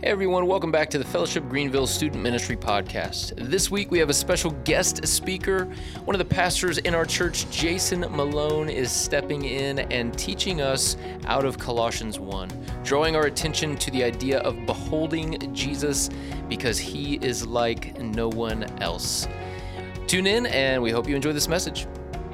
Hey everyone, welcome back to the Fellowship Greenville Student Ministry Podcast. This week we have a special guest speaker. One of the pastors in our church, Jason Malone, is stepping in and teaching us out of Colossians 1, drawing our attention to the idea of beholding Jesus because he is like no one else. Tune in and we hope you enjoy this message.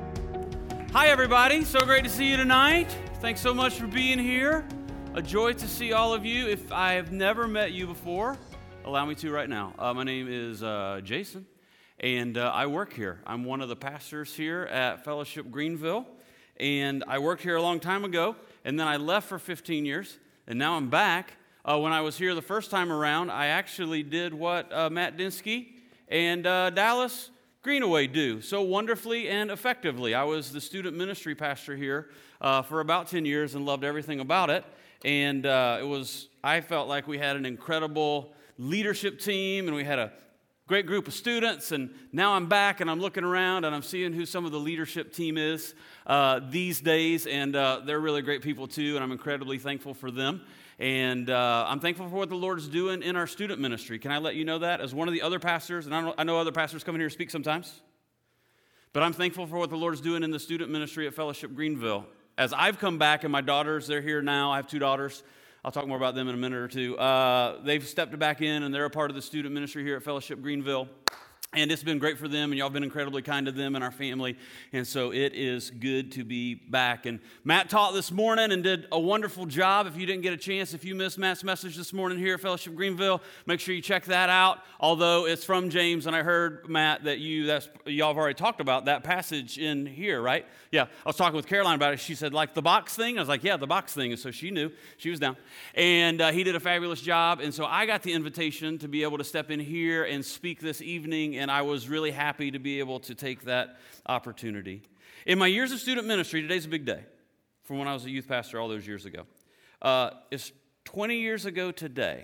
Hi everybody, so great to see you tonight. Thanks so much for being here. A joy to see all of you. If I have never met you before, allow me to right now. My name is Jason, and I work here. I'm one of the pastors here at Fellowship Greenville, and I worked here a long time ago, and then I left for 15 years, and now I'm back. When I was here the first time around, I actually did what Matt Dinsky and Dallas Greenaway do so wonderfully and effectively. I was the student ministry pastor here for about 10 years and loved everything about it. And I felt like we had an incredible leadership team and we had a great group of students. And now I'm back and I'm looking around and I'm seeing who some of the leadership team is these days. And they're really great people too. And I'm incredibly thankful for them. And I'm thankful for what the Lord is doing in our student ministry. Can I let you know that? As one of the other pastors, and I know other pastors come in here and speak sometimes. But I'm thankful for what the Lord is doing in the student ministry at Fellowship Greenville. As I've come back, and my daughters, they're here now. I have two daughters. I'll talk more about them in a minute or two. They've stepped back in, and they're a part of the student ministry here at Fellowship Greenville. And it's been great for them, and y'all have been incredibly kind to them and our family. And so it is good to be back. And Matt taught this morning and did a wonderful job. If you didn't get a chance, if you missed Matt's message this morning here at Fellowship Greenville, make sure you check that out. Although it's from James, and I heard, Matt, that y'all have already talked about that passage in here, right? Yeah, I was talking with Caroline about it. She said, like the box thing? I was like, yeah, the box thing. And so she knew. She was down. And he did a fabulous job. And so I got the invitation to be able to step in here and speak this evening. And I was really happy to be able to take that opportunity. In my years of student ministry, today's a big day from when I was a youth pastor all those years ago. It's 20 years ago today,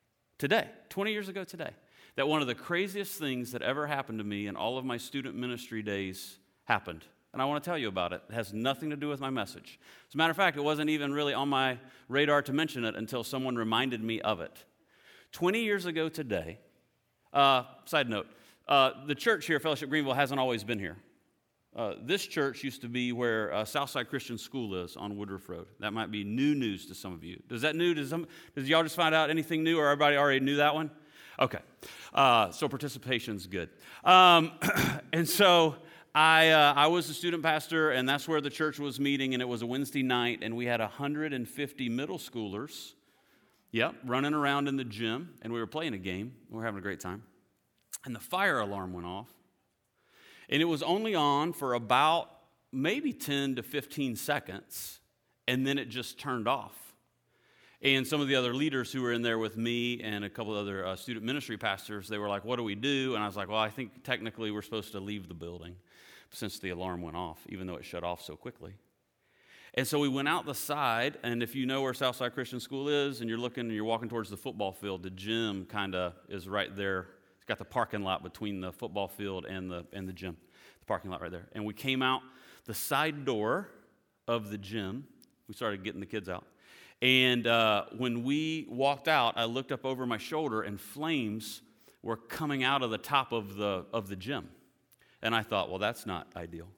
20 years ago today, that one of the craziest things that ever happened to me in all of my student ministry days happened. And I want to tell you about it. It has nothing to do with my message. As a matter of fact, it wasn't even really on my radar to mention it until someone reminded me of it. 20 years ago today, side note, the church here, Fellowship Greenville, hasn't always been here. This church used to be where Southside Christian School is on Woodruff Road. That might be new news to some of you. Does y'all just find out anything new, or everybody already knew that one? Okay, so participation's good. And so I was the student pastor, and that's where the church was meeting, and it was a Wednesday night, and we had 150 middle schoolers, running around in the gym, and we were playing a game. We were having a great time. And the fire alarm went off, and it was only on for about maybe 10 to 15 seconds, and then it just turned off. And some of the other leaders who were in there with me and a couple of other student ministry pastors, they were like, what do we do? And I was like, well, I think technically we're supposed to leave the building since the alarm went off, even though it shut off so quickly. And so we went out the side, and if you know where Southside Christian School is, and you're walking towards the football field, the gym kind of is right there. Got the parking lot between the football field and the gym, the parking lot right there. And we came out the side door of the gym. We started getting the kids out. And when we walked out, I looked up over my shoulder, and flames were coming out of the top of the gym. And I thought, well, that's not ideal.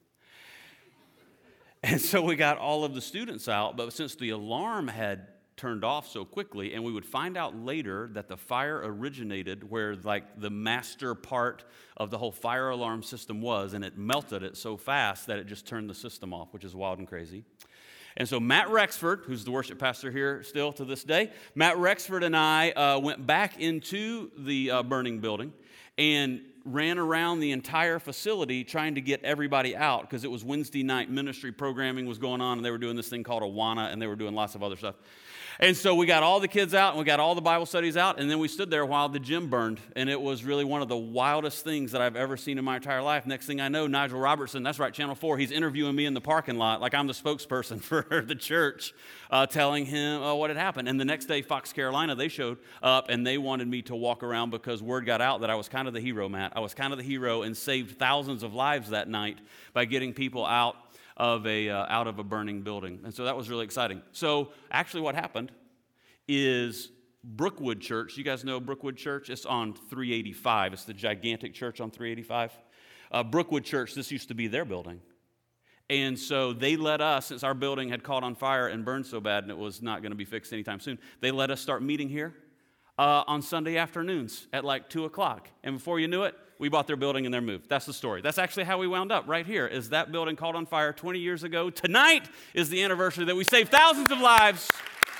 And so we got all of the students out, but since the alarm had turned off so quickly, and we would find out later that the fire originated where like the master part of the whole fire alarm system was, and it melted it so fast that it just turned the system off, which is wild and crazy. And so Matt Rexford, who's the worship pastor here still to this day, Matt Rexford and I went back into the burning building and ran around the entire facility trying to get everybody out because it was Wednesday night ministry programming was going on, and they were doing this thing called Awana, and they were doing lots of other stuff. And so we got all the kids out, and we got all the Bible studies out, and then we stood there while the gym burned, and it was really one of the wildest things that I've ever seen in my entire life. Next thing I know, Nigel Robertson, that's right, Channel 4, he's interviewing me in the parking lot like I'm the spokesperson for the church, telling him what had happened. And the next day, Fox Carolina, they showed up, and they wanted me to walk around because word got out that I was kind of the hero, Matt. I was kind of the hero and saved thousands of lives that night by getting people out of a burning building. And so that was really exciting. So actually what happened is Brookwood Church. You guys know Brookwood Church? It's on 385. It's the gigantic church on 385. Brookwood Church, this used to be their building. And so they let us, since our building had caught on fire and burned so bad and it was not going to be fixed anytime soon, they let us start meeting here on Sunday afternoons at like 2 o'clock. And before you knew it, we bought their building and they're moved. That's the story. That's actually how we wound up right here, is that building caught on fire 20 years ago. Tonight is the anniversary that we saved thousands of lives.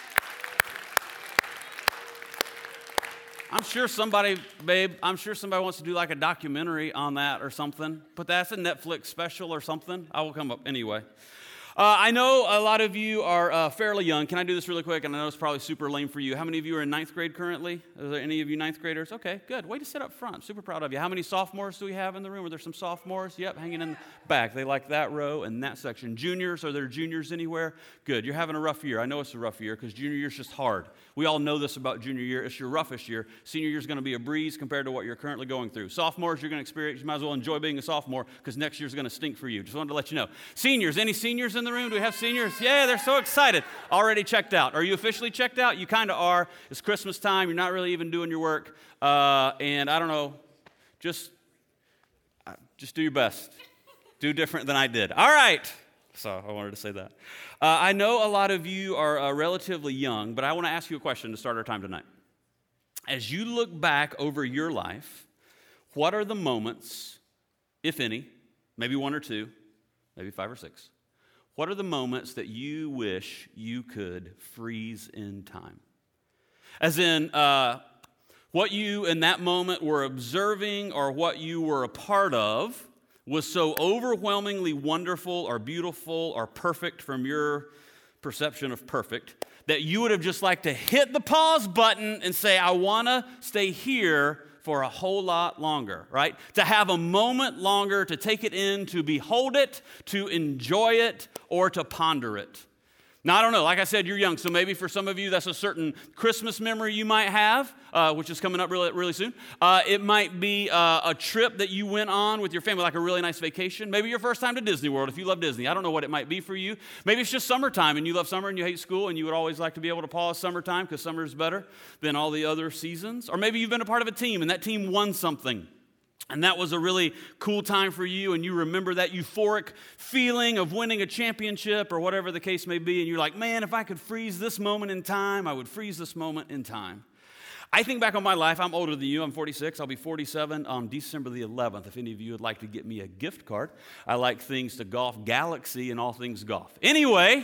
I'm sure somebody wants to do like a documentary on that or something, but that's a Netflix special or something. I will come up anyway. I know a lot of you are fairly young. Can I do this really quick? And I know it's probably super lame for you. How many of you are in ninth grade currently? Are there any of you ninth graders? Okay, good. Way to sit up front. Super proud of you. How many sophomores do we have in the room? Are there some sophomores? Yep, hanging in the back. They like that row and that section. Juniors, are there juniors anywhere? Good. You're having a rough year. I know it's a rough year because junior year's just hard. We all know this about junior year. It's your roughest year. Senior year's going to be a breeze compared to what you're currently going through. Sophomores, you're going to experience, you might as well enjoy being a sophomore because next year's going to stink for you. Just wanted to let you know. Seniors, any seniors in the room? Do we have seniors? Yeah, they're so excited. Already checked out. Are you officially checked out? You kind of are. It's Christmas time. You're not really even doing your work. And I don't know, just do your best. Do different than I did. All right. So I wanted to say that. I know a lot of you are relatively young, but I want to ask you a question to start our time tonight. As you look back over your life, what are the moments, if any, maybe one or two, maybe 5 or 6, what are the moments that you wish you could freeze in time? As in, what you in that moment were observing or what you were a part of was so overwhelmingly wonderful or beautiful or perfect from your perception of perfect that you would have just liked to hit the pause button and say, I want to stay here for a whole lot longer, right? To have a moment longer, to take it in, to behold it, to enjoy it, or to ponder it. Now, I don't know. Like I said, you're young, so maybe for some of you, that's a certain Christmas memory you might have, which is coming up really, really soon. It might be a trip that you went on with your family, like a really nice vacation. Maybe your first time to Disney World, if you love Disney. I don't know what it might be for you. Maybe it's just summertime, and you love summer, and you hate school, and you would always like to be able to pause summertime because summer is better than all the other seasons. Or maybe you've been a part of a team, and that team won something. And that was a really cool time for you, and you remember that euphoric feeling of winning a championship or whatever the case may be, and you're like, man, if I could freeze this moment in time, I would freeze this moment in time. I think back on my life. I'm older than you. I'm 46. I'll be 47 on December the 11th. If any of you would like to get me a gift card, I like things to Golf Galaxy and all things golf. Anyway,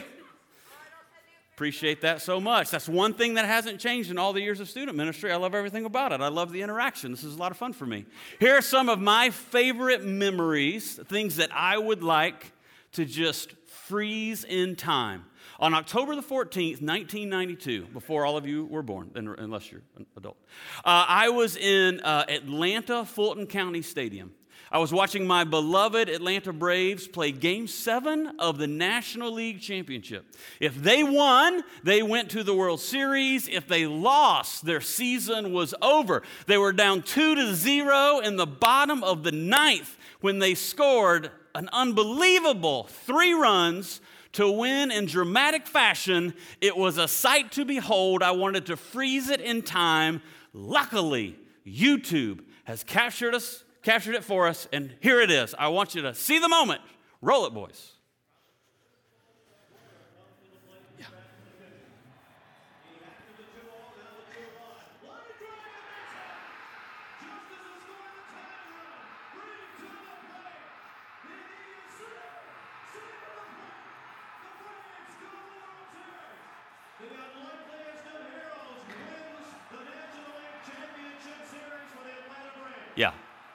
appreciate that so much. That's one thing that hasn't changed in all the years of student ministry. I love everything about it. I love the interaction. This is a lot of fun for me. Here are some of my favorite memories, things that I would like to just freeze in time. On October the 14th, 1992, before all of you were born, unless you're an adult, I was in Atlanta Fulton County Stadium. I was watching my beloved Atlanta Braves play Game 7 of the National League Championship. If they won, they went to the World Series. If they lost, their season was over. They were down 2-0 in the bottom of the 9th when they scored an unbelievable 3 runs to win in dramatic fashion. It was a sight to behold. I wanted to freeze it in time. Luckily, YouTube has captured it for us, and here it is. I want you to see the moment. Roll it, boys. Yeah. Yeah.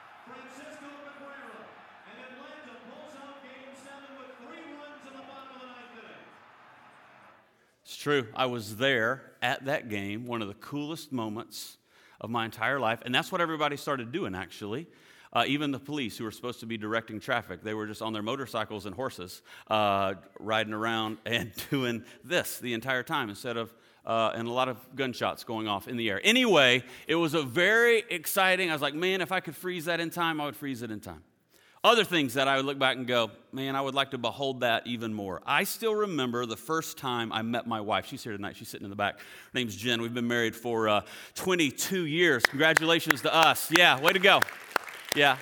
It's true. I was there at that game, one of the coolest moments of my entire life. And that's what everybody started doing, actually. Even the police who were supposed to be directing traffic, they were just on their motorcycles and horses riding around and doing this the entire time instead of, and a lot of gunshots going off in the air. Anyway, it was a very exciting, I was like, man, if I could freeze that in time, I would freeze it in time. Other things that I would look back and go, man, I would like to behold that even more. I still remember the first time I met my wife. She's here tonight. She's sitting in the back. Her name's Jen. We've been married for 22 years. Congratulations to us. Yeah, way to go. Yeah.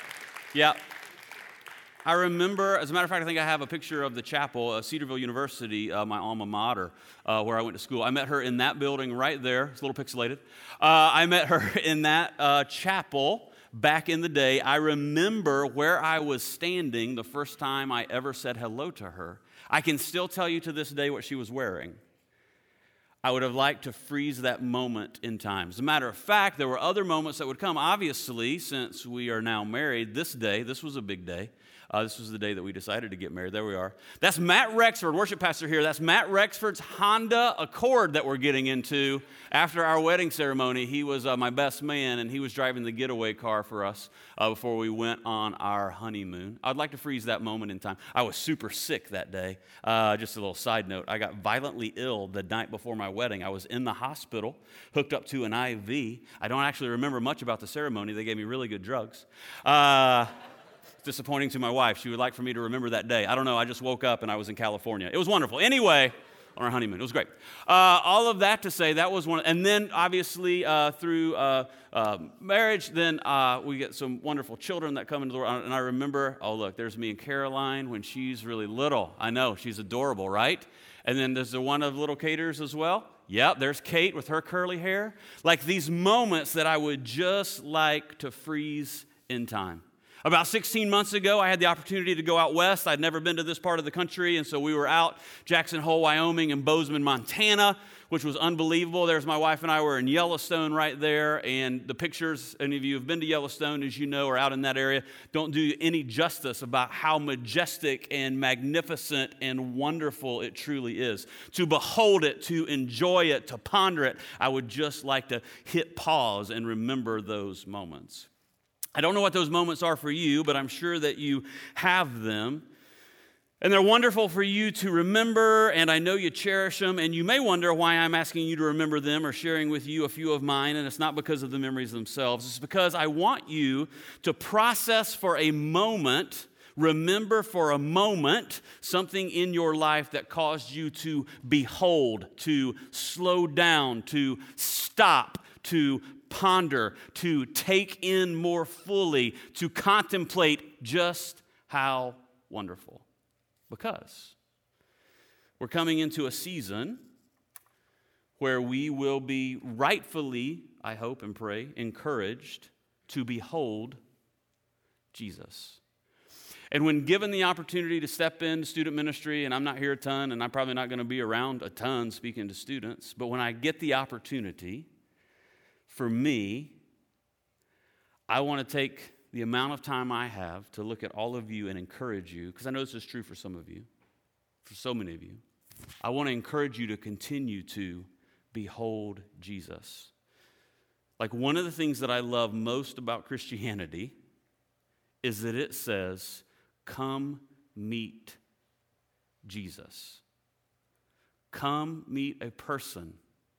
I remember, as a matter of fact, I think I have a picture of the chapel, Cedarville University, my alma mater, where I went to school. I met her in that building right there. It's a little pixelated. I met her in that chapel. Back in the day. I remember where I was standing the first time I ever said hello to her. I can still tell you to this day what she was wearing. I would have liked to freeze that moment in time. As a matter of fact, there were other moments that would come. Obviously, since we are now married, this was a big day. This was the day that we decided to get married. There we are. That's Matt Rexford, worship pastor here. That's Matt Rexford's Honda Accord that we're getting into after our wedding ceremony. He was my best man, and he was driving the getaway car for us before we went on our honeymoon. I'd like to freeze that moment in time. I was super sick that day. Just a little side note. I got violently ill the night before my wedding. I was in the hospital, hooked up to an IV. I don't actually remember much about the ceremony. They gave me really good drugs. Disappointing to my wife. She would like for me to remember that day. I don't know. I just woke up and I was in California. It was wonderful. Anyway, on our honeymoon. It was great. All of that to say, that was one. And then, obviously, through marriage, then we get some wonderful children that come into the world. And I remember, oh, look, there's me and Caroline when she's really little. I know. She's adorable, right? And then there's the one of little Caters as well. Yep, there's Kate with her curly hair. Like these moments that I would just like to freeze in time. About 16 months ago, I had the opportunity to go out west. I'd never been to this part of the country, and so we were out Jackson Hole, Wyoming, and Bozeman, Montana, which was unbelievable. There's my wife and I were in Yellowstone right there, and the pictures, any of you who have been to Yellowstone, as you know, or out in that area, don't do any justice about how majestic and magnificent and wonderful it truly is. To behold it, to enjoy it, to ponder it, I would just like to hit pause and remember those moments. I don't know what those moments are for you, but I'm sure that you have them. And they're wonderful for you to remember, and I know you cherish them, and you may wonder why I'm asking you to remember them or sharing with you a few of mine, and it's not because of the memories themselves. It's because I want you to process for a moment, remember for a moment, something in your life that caused you to behold, to slow down, to stop, to ponder, to take in more fully, to contemplate just how wonderful. Because we're coming into a season where we will be rightfully, I hope and pray, encouraged to behold Jesus. And when given the opportunity to step into student ministry, and I'm not here a ton, and I'm probably not going to be around a ton speaking to students, but when I get the opportunity, for me, I want to take the amount of time I have to look at all of you and encourage you, because I know this is true for some of you, for so many of you. I want to encourage you to continue to behold Jesus. Like one of the things that I love most about Christianity is that it says, come meet Jesus. Come meet a person.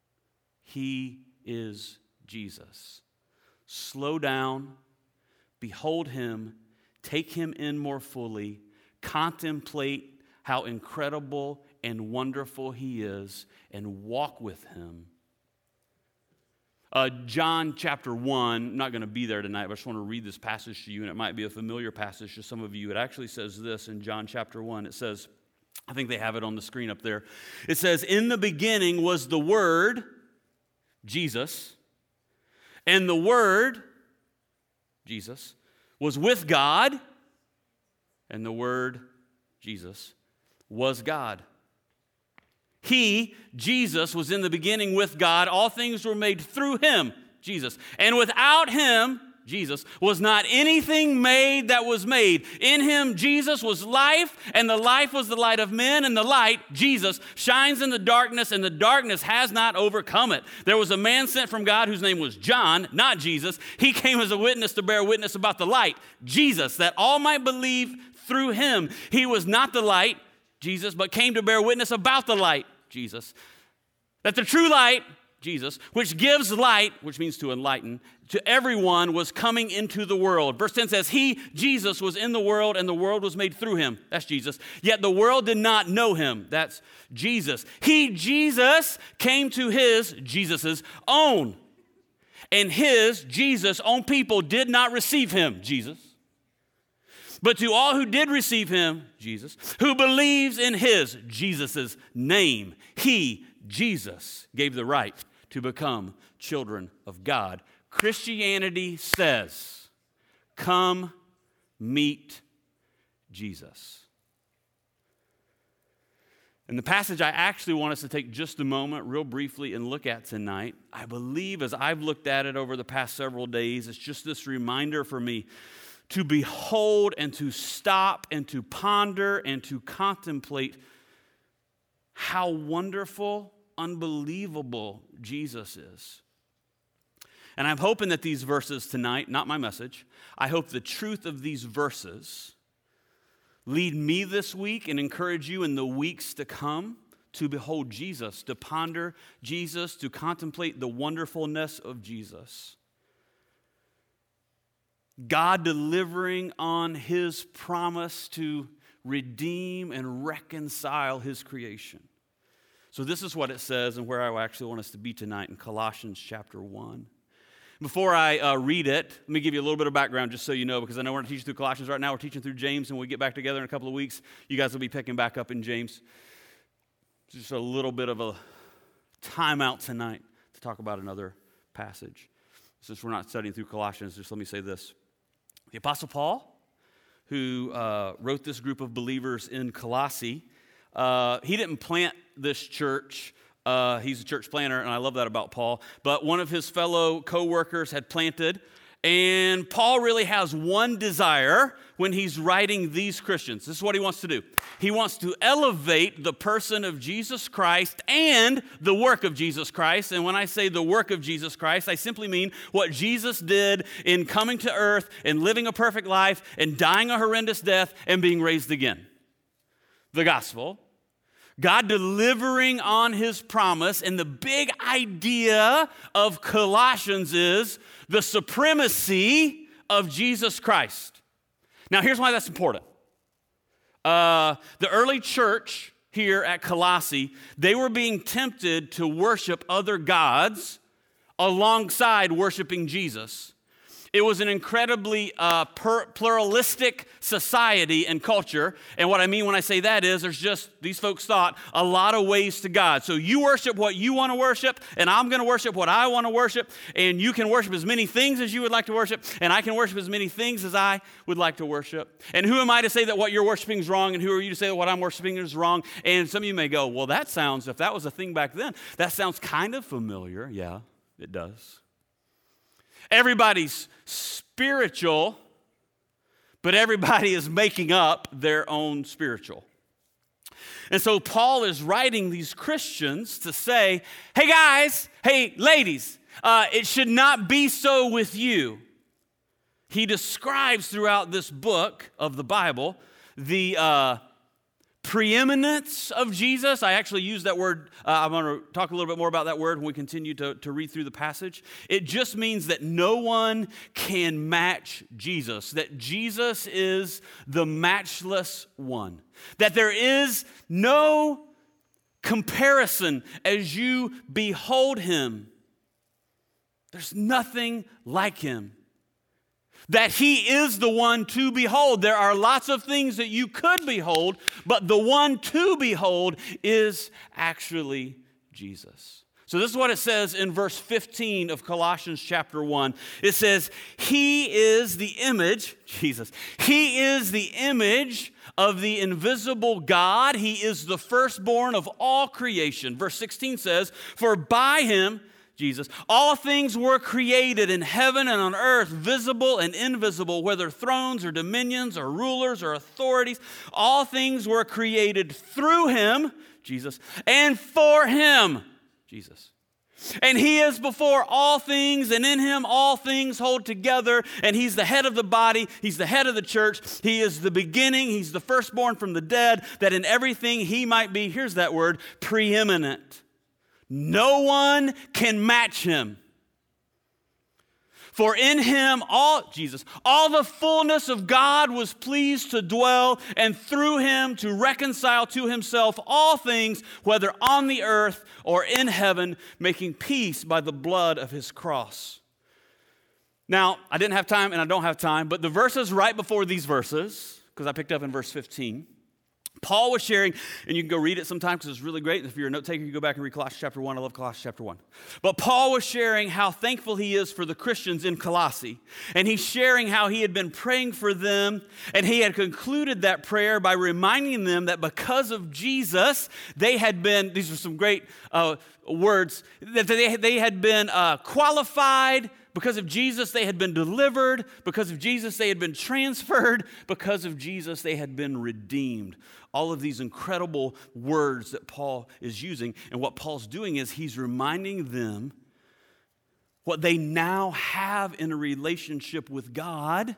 He is Jesus. Slow down, behold him, take him in more fully, contemplate how incredible and wonderful he is, and walk with him. John chapter 1, I'm not going to be there tonight, but I just want to read this passage to you, and it might be a familiar passage to some of you. It actually says this in John chapter 1. It says, I think they have it on the screen up there. It says, in the beginning was the Word, Jesus, and the Word, Jesus, was with God, and the Word, Jesus, was God. He, Jesus, was in the beginning with God. All things were made through him, Jesus. And without him, Jesus, was not anything made that was made. In him, Jesus, was life, and the life was the light of men, and the light, Jesus, shines in the darkness, and the darkness has not overcome it. There was a man sent from God whose name was John, not Jesus. He came as a witness to bear witness about the light, Jesus, that all might believe through him. He was not the light, Jesus, but came to bear witness about the light, Jesus. That the true light, Jesus, which gives light, which means to enlighten, to everyone was coming into the world. Verse 10 says, he, Jesus, was in the world, and the world was made through him. That's Jesus. Yet the world did not know him. That's Jesus. He, Jesus, came to his, Jesus's, own. And his, Jesus' own people did not receive him, Jesus. But to all who did receive him, Jesus, who believes in his, Jesus's name, he, Jesus, gave the right to become children of God. Christianity says, come meet Jesus. And the passage I actually want us to take just a moment, real briefly, and look at tonight, I believe as I've looked at it over the past several days, it's just this reminder for me to behold and to stop and to ponder and to contemplate how wonderful, unbelievable Jesus is. And I'm hoping that these verses tonight, not my message, I hope the truth of these verses lead me this week and encourage you in the weeks to come to behold Jesus, to ponder Jesus, to contemplate the wonderfulness of Jesus. God delivering on his promise to redeem and reconcile his creation. So this is what it says and where I actually want us to be tonight in Colossians chapter 1. Before I read it, let me give you a little bit of background just so you know, because I know we're not teaching through Colossians right now. We're teaching through James, and when we get back together in a couple of weeks, you guys will be picking back up in James. Just a little bit of a timeout tonight to talk about another passage. Since we're not studying through Colossians, just let me say this. The Apostle Paul, who wrote this group of believers in Colossae, he didn't plant this church. He's a church planter, and I love that about Paul. But one of his fellow co-workers had planted, and Paul really has one desire when he's writing these Christians. This is what he wants to do. He wants to elevate the person of Jesus Christ and the work of Jesus Christ. And when I say the work of Jesus Christ, I simply mean what Jesus did in coming to earth and living a perfect life and dying a horrendous death and being raised again. The gospel. God delivering on his promise, and the big idea of Colossians is the supremacy of Jesus Christ. Now, here's why that's important. The early church here at Colossae, they were being tempted to worship other gods alongside worshiping Jesus. It was an incredibly pluralistic society and culture. And what I mean when I say that is there's just, these folks thought, a lot of ways to God. So you worship what you want to worship, and I'm going to worship what I want to worship, and you can worship as many things as you would like to worship, and I can worship as many things as I would like to worship. And who am I to say that what you're worshiping is wrong, and who are you to say that what I'm worshiping is wrong? And some of you may go, well, that sounds, if that was a thing back then, that sounds kind of familiar. Yeah, it does. Everybody's spiritual, but everybody is making up their own spiritual. And so Paul is writing these Christians to say, hey guys, hey ladies, it should not be so with you. He describes throughout this book of the Bible the preeminence of Jesus. I actually use that word. I'm going to talk a little bit more about that word when we continue to read through the passage. It just means that no one can match Jesus, that Jesus is the matchless one, that there is no comparison as you behold him. There's nothing like him. That he is the one to behold. There are lots of things that you could behold, but the one to behold is actually Jesus. So this is what it says in verse 15 of Colossians chapter 1. It says, he is the image, Jesus, he is the image of the invisible God. He is the firstborn of all creation. Verse 16 says, for by him, Jesus, all things were created in heaven and on earth, visible and invisible, whether thrones or dominions or rulers or authorities. All things were created through him, Jesus, and for him, Jesus. And he is before all things, and in him all things hold together. And he's the head of the body. He's the head of the church. He is the beginning. He's the firstborn from the dead, that in everything he might be, here's that word, preeminent. No one can match him. For in him, all the fullness of God was pleased to dwell, and through him to reconcile to himself all things, whether on the earth or in heaven, making peace by the blood of his cross. Now, I didn't have time and I don't have time, but the verses right before these verses, because I picked up in verse 15, Paul was sharing, and you can go read it sometime because it's really great. If you're a note taker, you go back and read Colossians chapter 1. I love Colossians chapter 1. But Paul was sharing how thankful he is for the Christians in Colossae. And he's sharing how he had been praying for them, and he had concluded that prayer by reminding them that because of Jesus, they had been, these are some great words, that they had been qualified. Because of Jesus, they had been delivered. Because of Jesus, they had been transferred. Because of Jesus, they had been redeemed. All of these incredible words that Paul is using. And what Paul's doing is he's reminding them what they now have in a relationship with God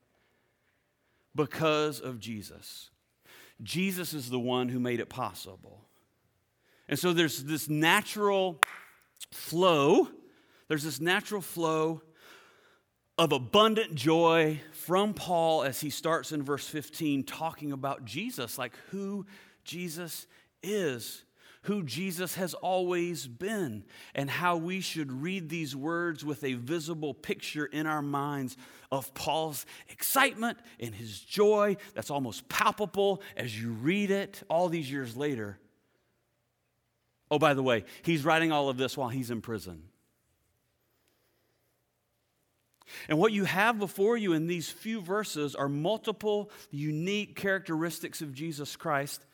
because of Jesus. Jesus is the one who made it possible. And so there's this natural flow. There's this natural flow of abundant joy from Paul as he starts in verse 15 talking about Jesus, like who Jesus is, who Jesus has always been, and how we should read these words with a visible picture in our minds of Paul's excitement and his joy that's almost palpable as you read it all these years later. Oh, by the way, he's writing all of this while he's in prison. And what you have before you in these few verses are multiple unique characteristics of Jesus Christ,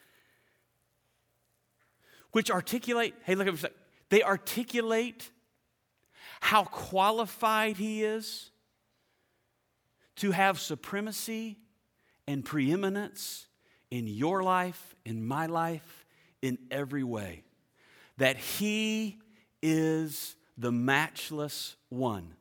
which articulate, hey, look at this, they articulate how qualified he is to have supremacy and preeminence in your life, in my life, in every way. That he is the matchless one.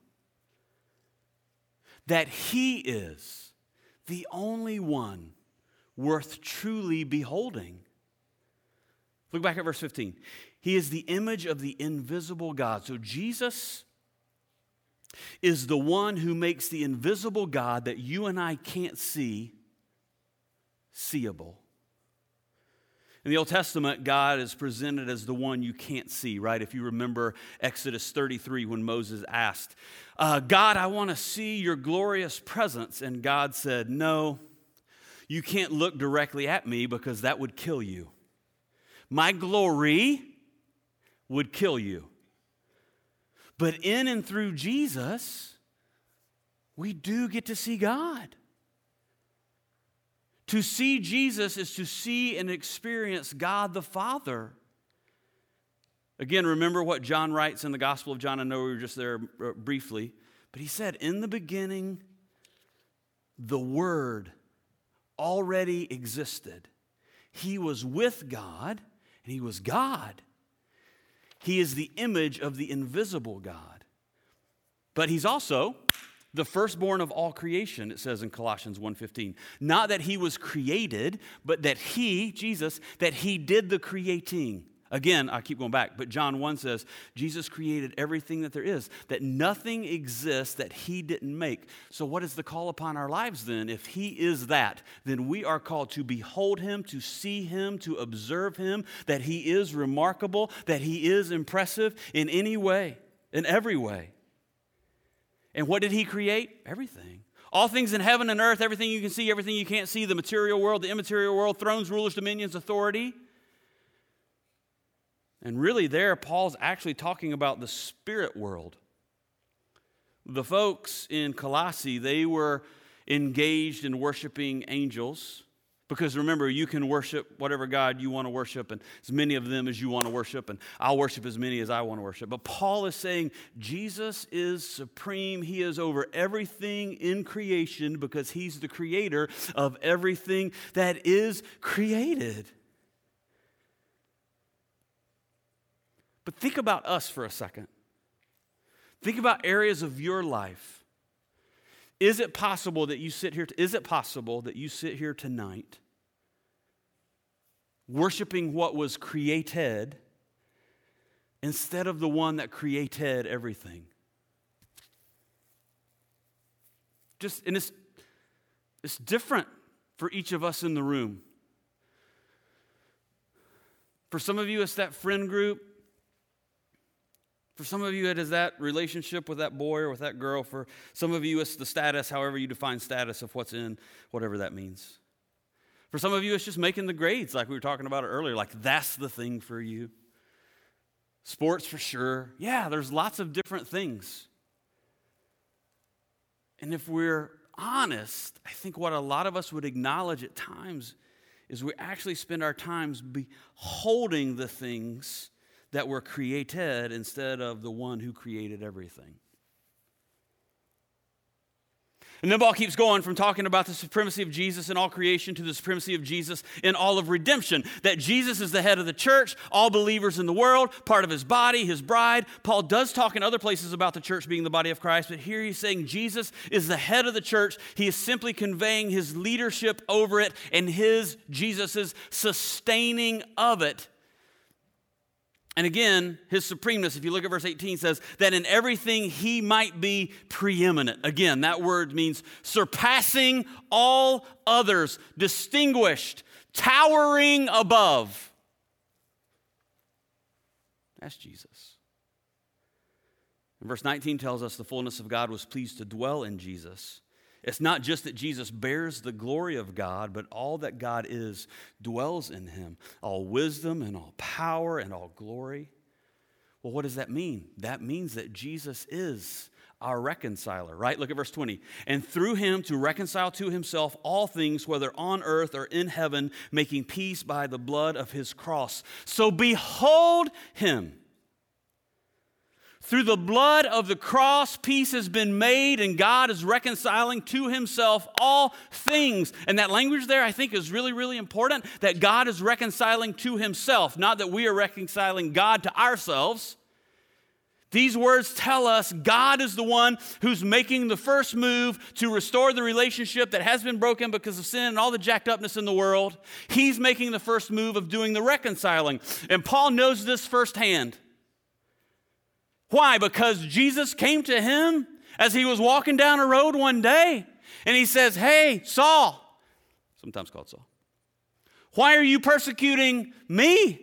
That he is the only one worth truly beholding. Look back at verse 15. He is the image of the invisible God. So Jesus is the one who makes the invisible God that you and I can't see, seeable. In the Old Testament, God is presented as the one you can't see, right? If you remember Exodus 33 when Moses asked, God, I want to see your glorious presence. And God said, no, you can't look directly at me because that would kill you. My glory would kill you. But in and through Jesus, we do get to see God. To see Jesus is to see and experience God the Father. Again, remember what John writes in the Gospel of John. I know we were just there briefly. But he said, in the beginning, the Word already existed. He was with God, and he was God. He is the image of the invisible God. But he's also the firstborn of all creation, it says in Colossians 1:15. Not that he was created, but that he, Jesus, that he did the creating. Again, I keep going back, but John 1 says, Jesus created everything that there is, that nothing exists that he didn't make. So what is the call upon our lives then? If he is that, then we are called to behold him, to see him, to observe him, that he is remarkable, that he is impressive in any way, in every way. And what did he create? Everything. All things in heaven and earth, everything you can see, everything you can't see, the material world, the immaterial world, thrones, rulers, dominions, authority. And really there, Paul's actually talking about the spirit world. The folks in Colossae, they were engaged in worshiping angels. Because remember, you can worship whatever God you want to worship, and as many of them as you want to worship, and I'll worship as many as I want to worship. But Paul is saying Jesus is supreme. He is over everything in creation because he's the creator of everything that is created. But think about us for a second. Think about areas of your life. Is it possible that you sit here tonight worshiping what was created instead of the one that created everything. And it's different for each of us in the room. For some of you, it's that friend group. For some of you, it is that relationship with that boy or with that girl. For some of you, it's the status, however you define status of what's in, whatever that means. For some of you, it's just making the grades, like we were talking about it earlier. Like, that's the thing for you. Sports, for sure. Yeah, there's lots of different things. And if we're honest, I think what a lot of us would acknowledge at times is we actually spend our times beholding the things that were created instead of the one who created everything. And then Paul keeps going from talking about the supremacy of Jesus in all creation to the supremacy of Jesus in all of redemption. That Jesus is the head of the church, all believers in the world, part of his body, his bride. Paul does talk in other places about the church being the body of Christ, but here he's saying Jesus is the head of the church. He is simply conveying his leadership over it and Jesus's sustaining of it. And again, his supremeness, if you look at verse 18, says that in everything he might be preeminent. Again, that word means surpassing all others, distinguished, towering above. That's Jesus. And verse 19 tells us the fullness of God was pleased to dwell in Jesus. It's not just that Jesus bears the glory of God, but all that God is dwells in him. All wisdom and all power and all glory. Well, what does that mean? That means that Jesus is our reconciler, right? Look at verse 20. And through him to reconcile to himself all things, whether on earth or in heaven, making peace by the blood of his cross. So behold him. Through the blood of the cross, peace has been made, and God is reconciling to himself all things. And that language there, I think, is really, really important, that God is reconciling to himself, not that we are reconciling God to ourselves. These words tell us God is the one who's making the first move to restore the relationship that has been broken because of sin and all the jacked upness in the world. He's making the first move of doing the reconciling. And Paul knows this firsthand. Why? Because Jesus came to him as he was walking down a road one day, and he says, "Hey, Saul," sometimes called Saul, "why are you persecuting me?"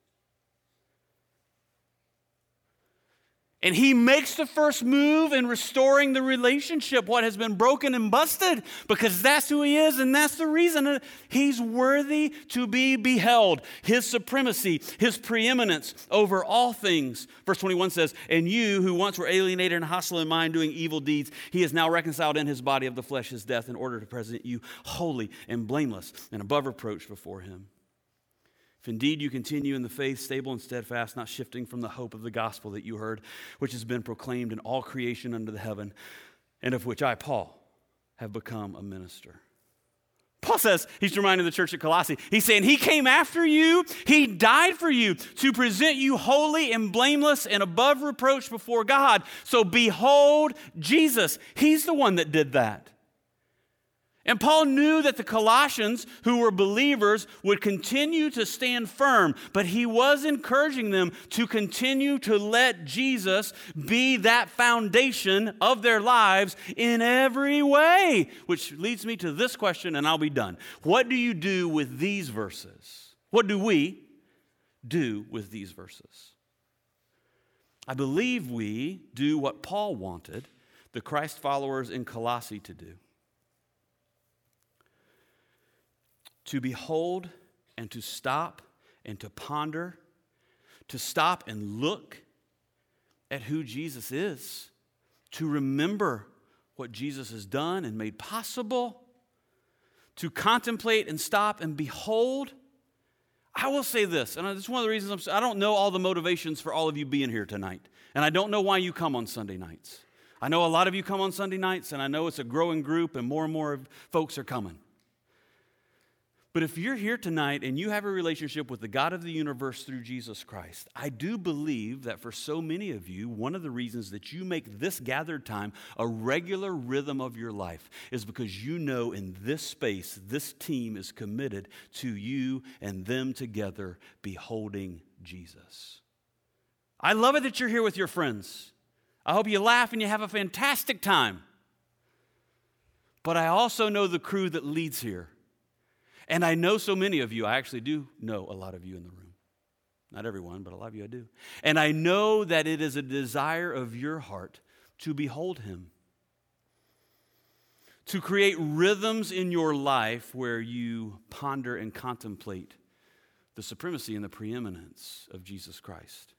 And he makes the first move in restoring the relationship, what has been broken and busted, because that's who he is, and that's the reason he's worthy to be beheld. His supremacy, his preeminence over all things. Verse 21 says, "And you who once were alienated and hostile in mind, doing evil deeds, he is now reconciled in his body of the flesh, his death, in order to present you holy and blameless and above reproach before him. If indeed you continue in the faith, stable and steadfast, not shifting from the hope of the gospel that you heard, which has been proclaimed in all creation under the heaven, and of which I, Paul, have become a minister." Paul says, he's reminding the church at Colossae, he's saying he came after you, he died for you to present you holy and blameless and above reproach before God. So behold Jesus. He's the one that did that. And Paul knew that the Colossians, who were believers, would continue to stand firm, but he was encouraging them to continue to let Jesus be that foundation of their lives in every way. Which leads me to this question, and I'll be done. What do you do with these verses? What do we do with these verses? I believe we do what Paul wanted the Christ followers in Colossae to do. To behold and to stop and to ponder, to stop and look at who Jesus is, to remember what Jesus has done and made possible, to contemplate and stop and behold. I will say this, and it's one of the reasons I don't know all the motivations for all of you being here tonight, and I don't know why you come on Sunday nights. I know a lot of you come on Sunday nights, and I know it's a growing group, and more folks are coming. But if you're here tonight and you have a relationship with the God of the universe through Jesus Christ, I do believe that for so many of you, one of the reasons that you make this gathered time a regular rhythm of your life is because you know in this space, this team is committed to you and them together beholding Jesus. I love it that you're here with your friends. I hope you laugh and you have a fantastic time. But I also know the crew that leads here. And I know so many of you. I actually do know a lot of you in the room. Not everyone, but a lot of you I do. And I know that it is a desire of your heart to behold him. To create rhythms in your life where you ponder and contemplate the supremacy and the preeminence of Jesus Christ.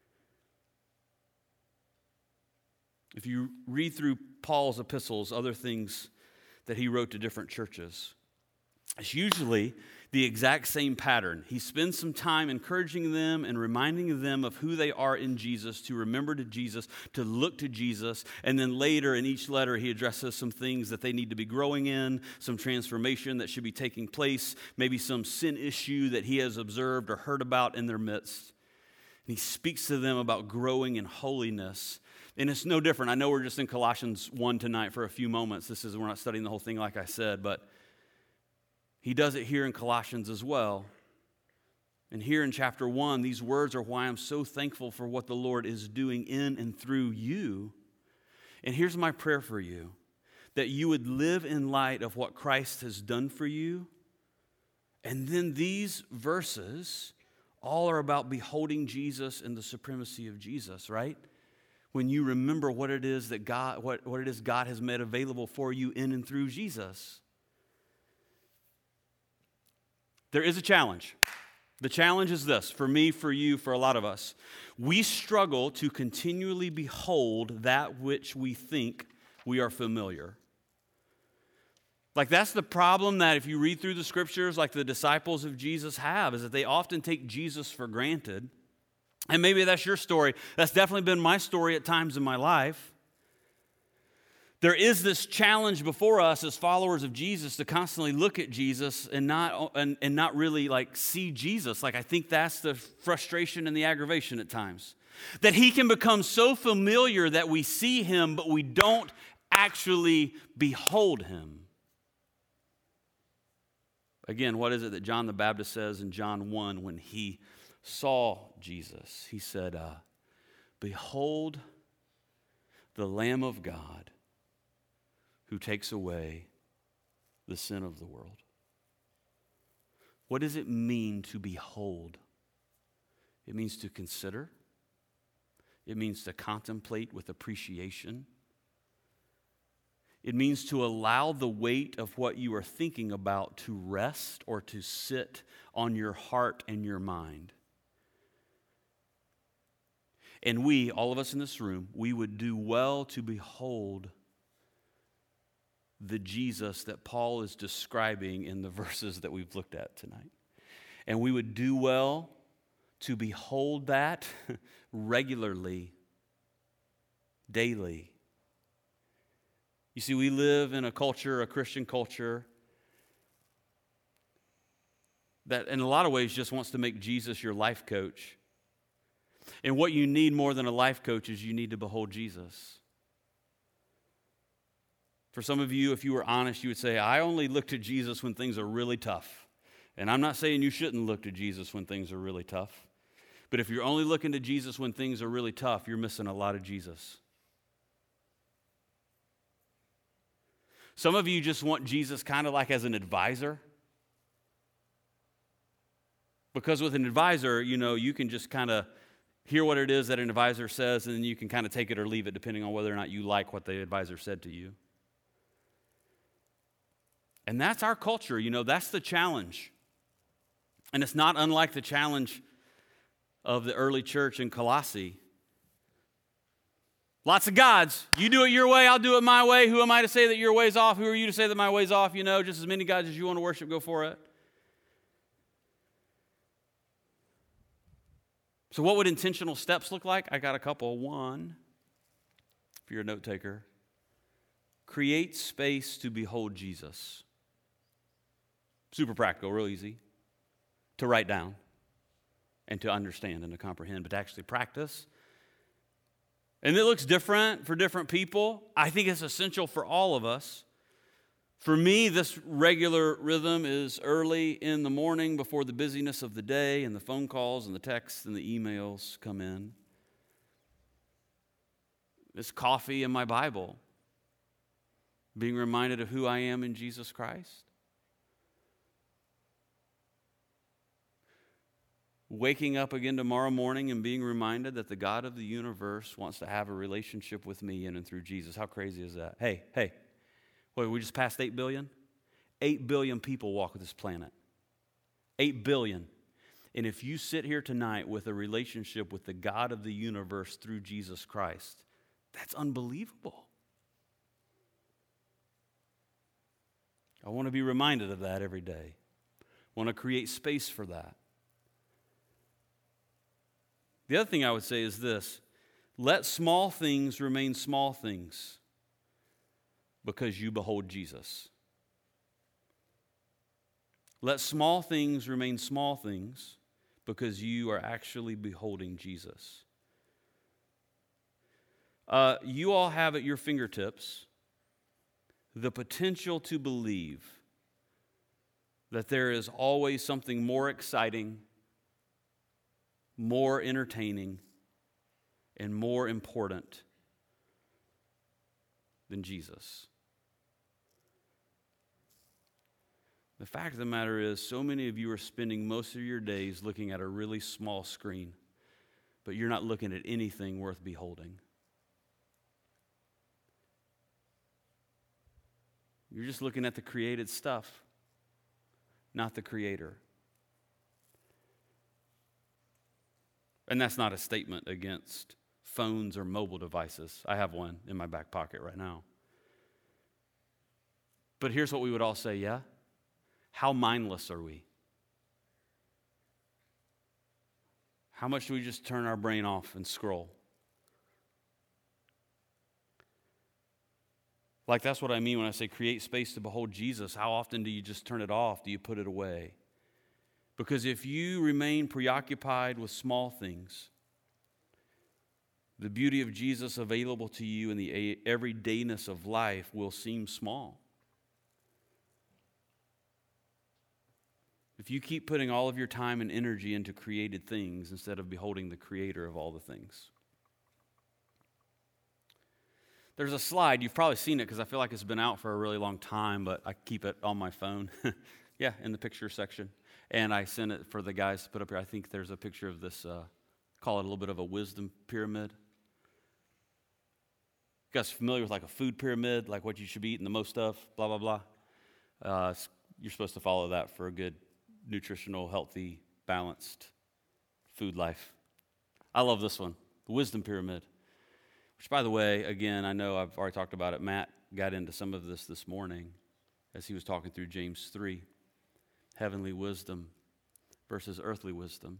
If you read through Paul's epistles, other things that he wrote to different churches, it's usually the exact same pattern. He spends some time encouraging them and reminding them of who they are in Jesus, to remember to Jesus, to look to Jesus, and then later in each letter he addresses some things that they need to be growing in, some transformation that should be taking place, maybe some sin issue that he has observed or heard about in their midst. And he speaks to them about growing in holiness. And it's no different. I know we're just in Colossians 1 tonight for a few moments. We're not studying the whole thing like I said, but he does it here in Colossians as well. And here in chapter 1, these words are why I'm so thankful for what the Lord is doing in and through you. And here's my prayer for you, that you would live in light of what Christ has done for you. And then these verses all are about beholding Jesus and the supremacy of Jesus, right? When you remember what it is that God has made available for you in and through Jesus. There is a challenge. The challenge is this, for me, for you, for a lot of us. We struggle to continually behold that which we think we are familiar. Like, that's the problem that if you read through the scriptures, like the disciples of Jesus have, is that they often take Jesus for granted. And maybe that's your story. That's definitely been my story at times in my life. There is this challenge before us as followers of Jesus to constantly look at Jesus and not really like see Jesus. Like, I think that's the frustration and the aggravation at times. That he can become so familiar that we see him, but we don't actually behold him. Again, what is it that John the Baptist says in John 1 when he saw Jesus? He said, "Behold the Lamb of God who takes away the sin of the world." What does it mean to behold? It means to consider. It means to contemplate with appreciation. It means to allow the weight of what you are thinking about to rest or to sit on your heart and your mind. And we, all of us in this room, we would do well to behold the Jesus that Paul is describing in the verses that we've looked at tonight. And we would do well to behold that regularly, daily. You see, we live in a culture, a Christian culture, that in a lot of ways just wants to make Jesus your life coach. And what you need more than a life coach is you need to behold Jesus. For some of you, if you were honest, you would say, I only look to Jesus when things are really tough. And I'm not saying you shouldn't look to Jesus when things are really tough. But if you're only looking to Jesus when things are really tough, you're missing a lot of Jesus. Some of you just want Jesus kind of like as an advisor. Because with an advisor, you can just kind of hear what it is that an advisor says, and then you can kind of take it or leave it depending on whether or not you like what the advisor said to you. And that's our culture, that's the challenge. And it's not unlike the challenge of the early church in Colossae. Lots of gods. You do it your way, I'll do it my way. Who am I to say that your way's off? Who are you to say that my way's off? Just as many gods as you want to worship, go for it. So what would intentional steps look like? I got a couple. One, if you're a note taker, create space to behold Jesus. Super practical, real easy to write down and to understand and to comprehend, but to actually practice. And it looks different for different people. I think it's essential for all of us. For me, this regular rhythm is early in the morning before the busyness of the day and the phone calls and the texts and the emails come in. It's coffee and my Bible. Being reminded of who I am in Jesus Christ. Waking up again tomorrow morning and being reminded that the God of the universe wants to have a relationship with me in and through Jesus. How crazy is that? Hey, wait, we just passed 8 billion? 8 billion people walk this planet. 8 billion. And if you sit here tonight with a relationship with the God of the universe through Jesus Christ, that's unbelievable. I want to be reminded of that every day. I want to create space for that. The other thing I would say is this: let small things remain small things because you behold Jesus. Let small things remain small things because you are actually beholding Jesus. You all have at your fingertips the potential to believe that there is always something more exciting, more entertaining, and more important than Jesus. The fact of the matter is, so many of you are spending most of your days looking at a really small screen, but you're not looking at anything worth beholding. You're just looking at the created stuff, not the Creator. And that's not a statement against phones or mobile devices. I have one in my back pocket right now. But here's what we would all say, yeah? How mindless are we? How much do we just turn our brain off and scroll? Like, that's what I mean when I say create space to behold Jesus. How often do you just turn it off? Do you put it away? Because if you remain preoccupied with small things, the beauty of Jesus available to you in the everydayness of life will seem small. If you keep putting all of your time and energy into created things instead of beholding the Creator of all the things. There's a slide, you've probably seen it because I feel like it's been out for a really long time, but I keep it on my phone. Yeah, in the picture section. And I sent it for the guys to put up here. I think there's a picture of this, call it a little bit of a wisdom pyramid. You guys familiar with like a food pyramid, like what you should be eating the most of, blah, blah, blah. You're supposed to follow that for a good, nutritional, healthy, balanced food life. I love this one, the wisdom pyramid. Which, by the way, again, I know I've already talked about it. Matt got into some of this morning as he was talking through James 3. Heavenly wisdom versus earthly wisdom.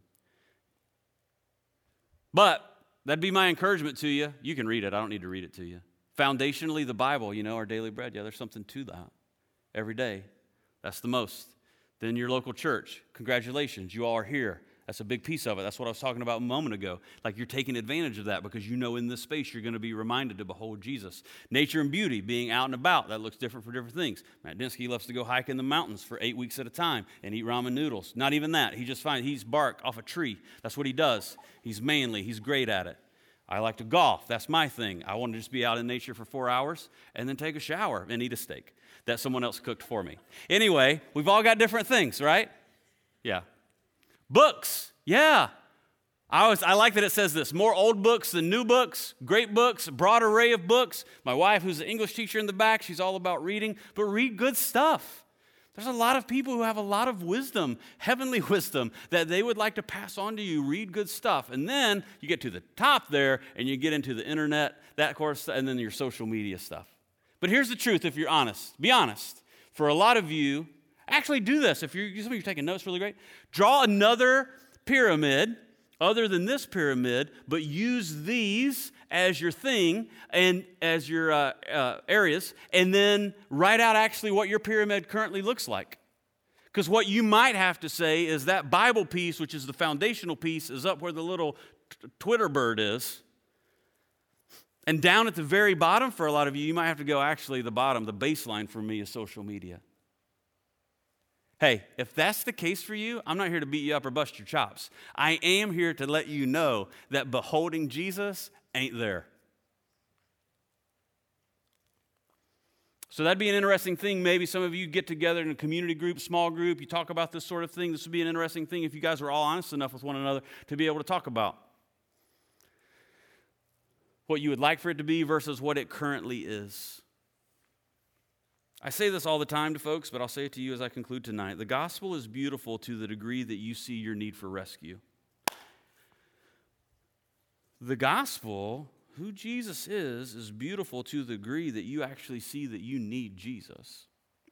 But that'd be my encouragement to you. You can read it. I don't need to read it to you. Foundationally, the Bible, our daily bread. Yeah, there's something to that every day. That's the most. Then your local church. Congratulations. You all are here. That's a big piece of it. That's what I was talking about a moment ago. Like, you're taking advantage of that because in this space you're going to be reminded to behold Jesus. Nature and beauty, being out and about, that looks different for different things. Matt Dinsky loves to go hike in the mountains for 8 weeks at a time and eat ramen noodles. Not even that. He's bark off a tree. That's what he does. He's manly. He's great at it. I like to golf. That's my thing. I want to just be out in nature for 4 hours and then take a shower and eat a steak that someone else cooked for me. Anyway, we've all got different things, right? Yeah. Books, yeah. I like that it says this: more old books than new books, great books, a broad array of books. My wife, who's an English teacher in the back, she's all about reading, but read good stuff. There's a lot of people who have a lot of wisdom, heavenly wisdom, that they would like to pass on to you. Read good stuff. And then you get to the top there, and you get into the internet, that course, and then your social media stuff. But here's the truth, if you're honest. Be honest. For a lot of you, actually do this. Some of you are taking notes, really great. Draw another pyramid other than this pyramid, but use these as your thing and as your areas, and then write out actually what your pyramid currently looks like. Because what you might have to say is that Bible piece, which is the foundational piece, is up where the little Twitter bird is. And down at the very bottom for a lot of you, you might have to go, actually, the baseline for me is social media. Hey, if that's the case for you, I'm not here to beat you up or bust your chops. I am here to let you know that beholding Jesus ain't there. So that'd be an interesting thing. Maybe some of you get together in a community group, small group, you talk about this sort of thing. This would be an interesting thing if you guys were all honest enough with one another to be able to talk about what you would like for it to be versus what it currently is. I say this all the time to folks, but I'll say it to you as I conclude tonight. The gospel is beautiful to the degree that you see your need for rescue. The gospel, who Jesus is beautiful to the degree that you actually see that you need Jesus.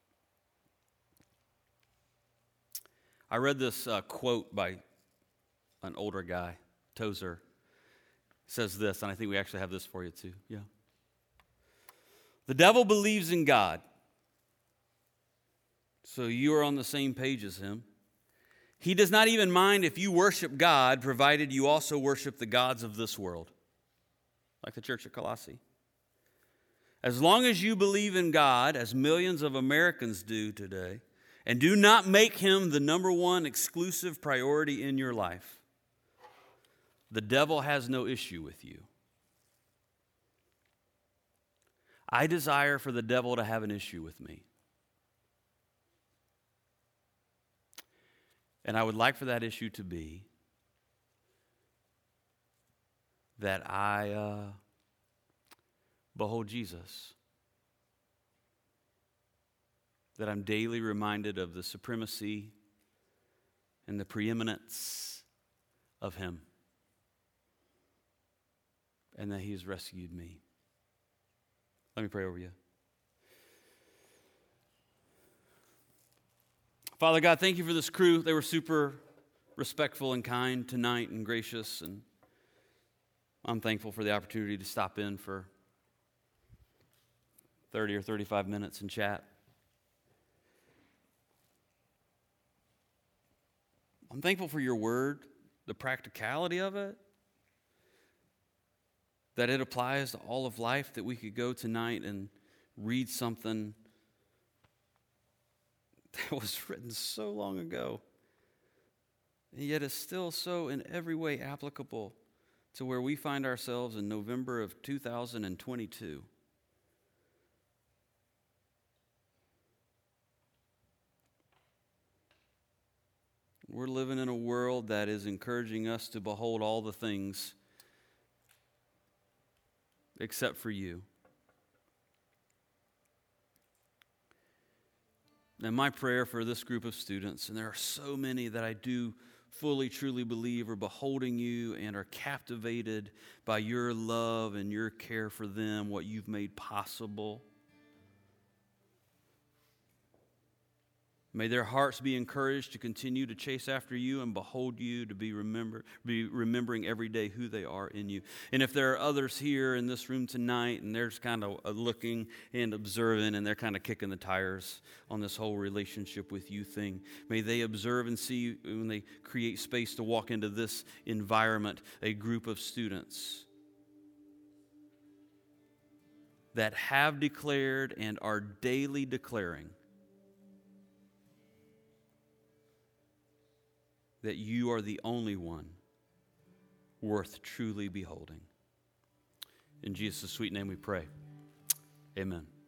I read this quote by an older guy, Tozer. Says this, and I think we actually have this for you too. Yeah. The devil believes in God, so you are on the same page as him. He does not even mind if you worship God, provided you also worship the gods of this world, like the church at Colossae. As long as you believe in God, as millions of Americans do today, and do not make him the number one exclusive priority in your life, the devil has no issue with you. I desire for the devil to have an issue with me. And I would like for that issue to be that I behold Jesus. That I'm daily reminded of the supremacy and the preeminence of him. And that he has rescued me. Let me pray over you. Father God, thank you for this crew. They were super respectful and kind tonight and gracious. And I'm thankful for the opportunity to stop in for 30 or 35 minutes and chat. I'm thankful for your word, the practicality of it. That it applies to all of life, that we could go tonight and read something that was written so long ago, and yet is still so in every way applicable to where we find ourselves in November of 2022. We're living in a world that is encouraging us to behold all the things except for you. And my prayer for this group of students, and there are so many that I do fully, truly believe are beholding you and are captivated by your love and your care for them, what you've made possible. May their hearts be encouraged to continue to chase after you and behold you, to be remembering every day who they are in you. And if there are others here in this room tonight and they're just kind of looking and observing and they're kind of kicking the tires on this whole relationship with you thing, may they observe and see when they create space to walk into this environment, a group of students that have declared and are daily declaring that you are the only one worth truly beholding. In Jesus' sweet name we pray. Amen.